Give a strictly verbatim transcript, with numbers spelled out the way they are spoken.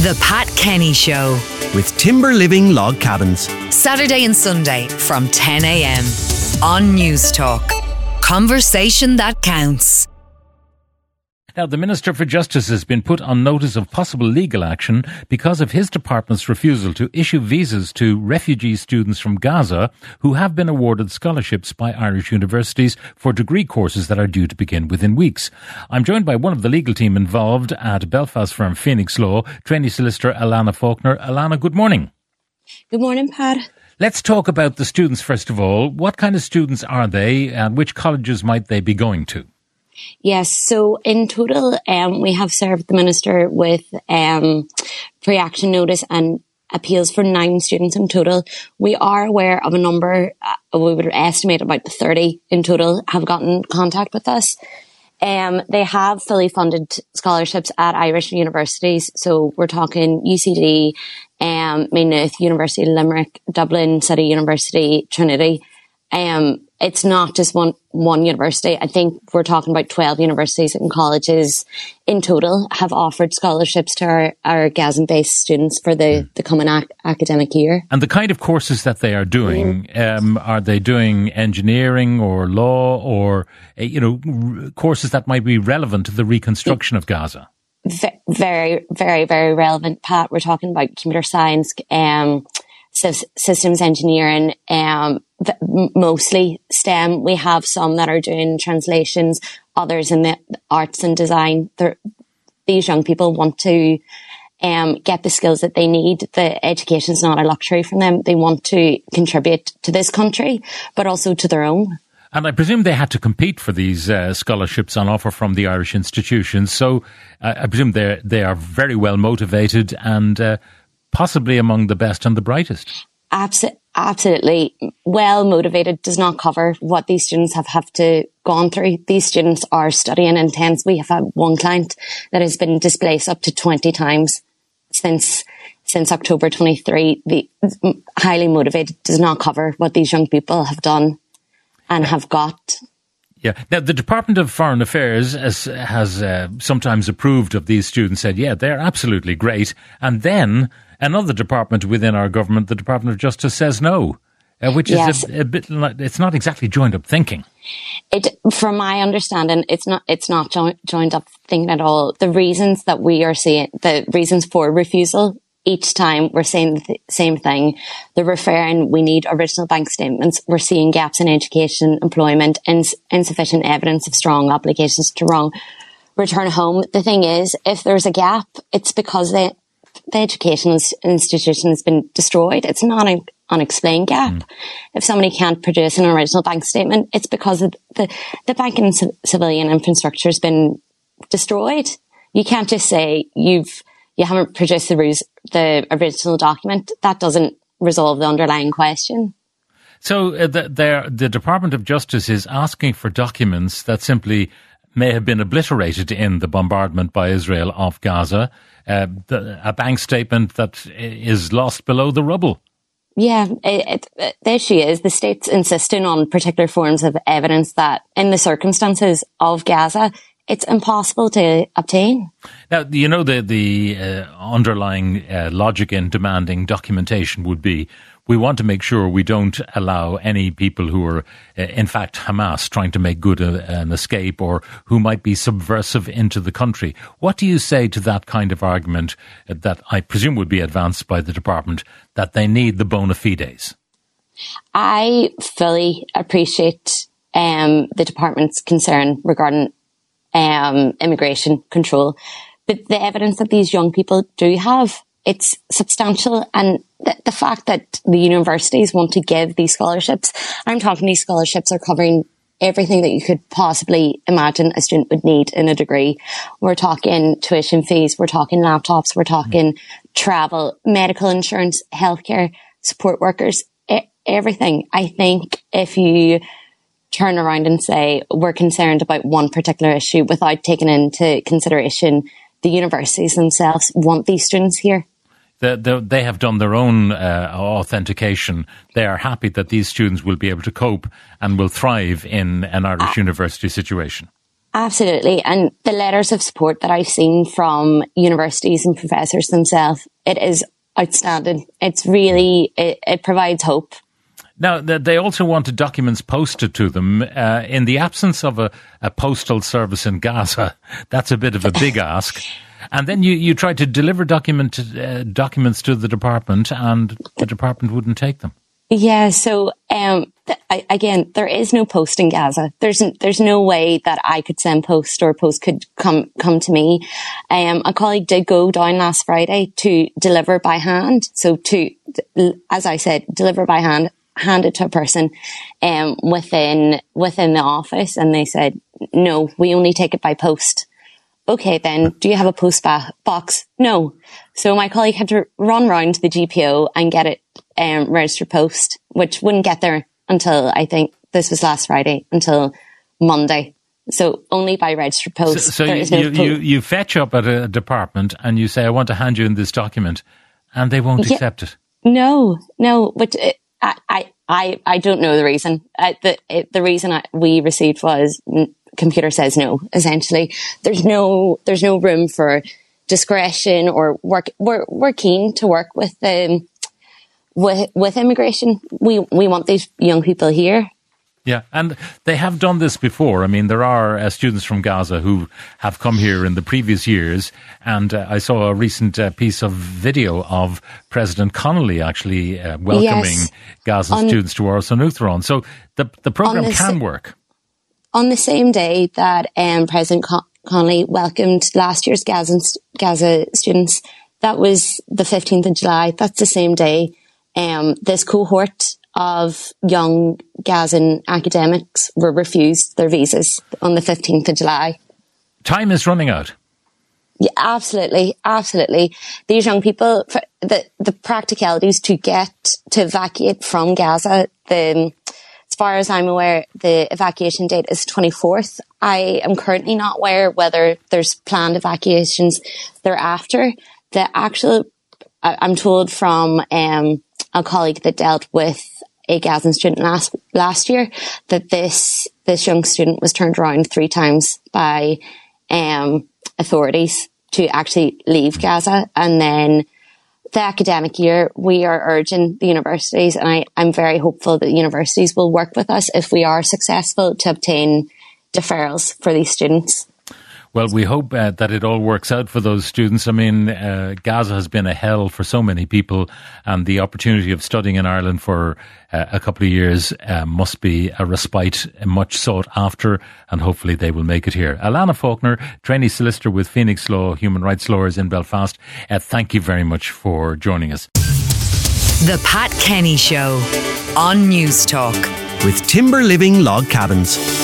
The Pat Kenny Show with Timber Living Log Cabins. Saturday and Sunday from ten a.m. on News Talk. Conversation that counts. Now, the Minister for Justice has been put on notice of possible legal action because of his department's refusal to issue visas to refugee students from Gaza who have been awarded scholarships by Irish universities for degree courses that are due to begin within weeks. I'm joined by one of the legal team involved at Belfast firm Phoenix Law, trainee solicitor Alana Faulkner. Alana, good morning. Good morning, Pat. Let's talk about the students first of all. What kind of students are they and which colleges might they be going to? Yes, so in total, um, we have served the Minister with um, pre-action notice and appeals for nine students in total. We are aware of a number, uh, we would estimate about thirty in total, have gotten contact with us. Um, they have fully funded scholarships at Irish universities. So we're talking U C D, um, Maynooth, University of Limerick, Dublin City University, Trinity. Um, it's not just one, one university. I think we're talking about twelve universities and colleges in total have offered scholarships to our, our Gazan-based students for the, mm. the coming ac- academic year. And the kind of courses that they are doing, mm. um, are they doing engineering or law or, uh, you know, r- courses that might be relevant to the reconstruction of Gaza? V- very, very, very relevant, Pat. We're talking about computer science, um, systems engineering, um, mostly STEM. We have some that are doing translations, others in the arts and design. They're, these young people want to um, get the skills that they need. The education is not a luxury for them. They want to contribute to this country, but also to their own. And I presume they had to compete for these uh, scholarships on offer from the Irish institutions. So uh, I presume they they are very well motivated and uh, possibly among the best and the brightest. Absolutely. Absolutely. Well motivated does not cover what these students have, have to gone through. These students are studying intense. We have had one client that has been displaced up to twenty times since since October twenty-third. The highly motivated does not cover what these young people have done and have got. Yeah. Now, the Department of Foreign Affairs has, has uh, sometimes approved of these students, said, yeah, they're absolutely great. And then another department within our government, the Department of Justice, says no, uh, which yes. is a, a bit like, it's not exactly joined up thinking. It, from my understanding, it's not, it's not joined, joined up thinking at all. The reasons that we are seeing, the reasons for refusal, each time we're saying the same thing. They're referring, we need original bank statements. We're seeing gaps in education, employment, ins- insufficient evidence of strong obligations to wrong return home. The thing is, if there's a gap, it's because the, the educational institution has been destroyed. It's not an unexplained gap. Mm. If somebody can't produce an original bank statement, it's because of the, the banking and c- civilian infrastructure has been destroyed. You can't just say you've, you haven't produced the, res- the original document. That doesn't resolve the underlying question. So uh, the, the Department of Justice is asking for documents that simply may have been obliterated in the bombardment by Israel of Gaza, uh, the, a bank statement that is lost below the rubble. Yeah, it, it, the issue is the state's insisting on particular forms of evidence that in the circumstances of Gaza, it's impossible to obtain. Now, you know, the, the uh, underlying uh, logic in demanding documentation would be we want to make sure we don't allow any people who are, uh, in fact, Hamas trying to make good a, an escape or who might be subversive into the country. What do you say to that kind of argument that I presume would be advanced by the department, that they need the bona fides? I fully appreciate um, the department's concern regarding um, immigration control, but the evidence that these young people do have, it's substantial. And the, the fact that the universities want to give these scholarships, I'm talking these scholarships are covering everything that you could possibly imagine a student would need in a degree. We're talking tuition fees, we're talking laptops, we're talking mm-hmm. travel, medical insurance, healthcare, support workers, e- everything. I think if you turn around and say we're concerned about one particular issue without taking into consideration the universities themselves want these students here. The, the, they have done their own uh, authentication. They are happy that these students will be able to cope and will thrive in an Irish uh, university situation. Absolutely. And the letters of support that I've seen from universities and professors themselves, it is outstanding. It's really, it, it provides hope. Now, they also wanted documents posted to them. Uh, in the absence of a, a postal service in Gaza, that's a bit of a big ask. And then you, you tried to deliver document, uh, documents to the department, and the department wouldn't take them. Yeah, so um, th- I, again, there is no post in Gaza. There's there's no way that I could send post or post could come come to me. Um, a colleague did go down last Friday to deliver by hand. So to, as I said, deliver by hand. Hand it to a person um, within within the office, and they said, no, we only take it by post. Okay, then, do you have a post ba- box? No. So my colleague had to run round to the G P O and get it um, registered post, which wouldn't get there until, I think, this was last Friday, until Monday. So only by registered post. So, so there you, is no you, po- you, you fetch up at a department and you say, I want to hand you in this document, and they won't yeah, accept it. No, no, but... It, I, I, I don't know the reason. Uh, the it, the reason I, we received was n- computer says no. Essentially, there's no there's no room for discretion or work. We're we're keen to work with um with with immigration. We we want these young people here. Yeah, and they have done this before. I mean, there are uh, students from Gaza who have come here in the previous years, and uh, I saw a recent uh, piece of video of President Connolly actually uh, welcoming yes. Gaza on, students to Oros and Uachtaráin. So the the program the can sa- work. On the same day that um, President Con- Connolly welcomed last year's Gaza, Gaza students, that was the fifteenth of July. That's the same day um, this cohort of young Gazan academics were refused their visas on the fifteenth of July. Time is running out. Yeah, absolutely, absolutely. These young people, the the practicalities to get to evacuate from Gaza, the as far as I'm aware, the evacuation date is twenty-fourth. I am currently not aware whether there's planned evacuations thereafter. The actual, I'm told from um, a colleague that dealt with a Gazan student last last year that this this young student was turned around three times by um, authorities to actually leave Gaza. And then the academic year, we are urging the universities, and I, I'm very hopeful that universities will work with us if we are successful to obtain deferrals for these students. Well, we hope uh, that it all works out for those students. I mean, uh, Gaza has been a hell for so many people, and the opportunity of studying in Ireland for uh, a couple of years uh, must be a respite, much sought after, and hopefully they will make it here. Alana Faulkner, trainee solicitor with Phoenix Law Human Rights Lawyers in Belfast, uh, thank you very much for joining us. The Pat Kenny Show on News Talk. With Timber Living Log Cabins.